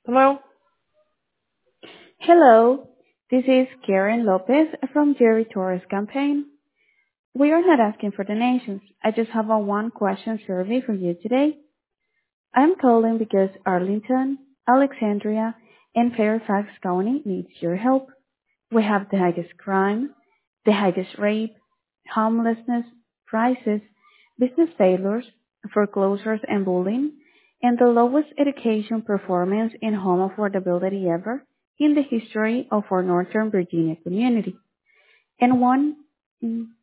Hello? Hello, this is Karen Lopez from Jerry Torres campaign. We are not asking for donations. I just have a one question survey for you today. I'm calling because Arlington, Alexandria, and Fairfax County needs your help. We have the highest crime, the highest rape, homelessness, prices, business failures, foreclosures and bullying, and the lowest education performance in home affordability ever in the history of our Northern Virginia community. And one